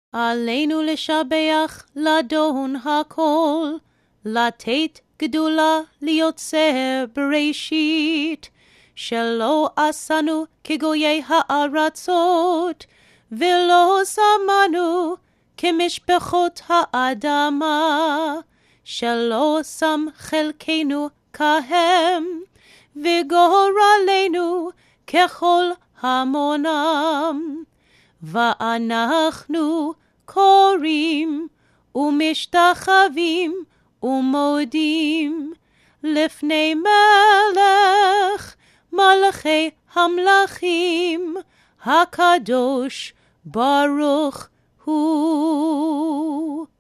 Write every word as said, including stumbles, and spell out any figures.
עלינו לשבח לאדון הכל, לתת גדולה ליוצר בראשית, שלא עשנו כגויי הארצות, ולא שמנו כמשפחות האדמה, שלא שם חלקנו כהם, וגורלנו ככל המונם. ואנחנו קוראים ומשתחווים ומודים לפני מלך מלכי המלכים, הקדוש ברוך הוא.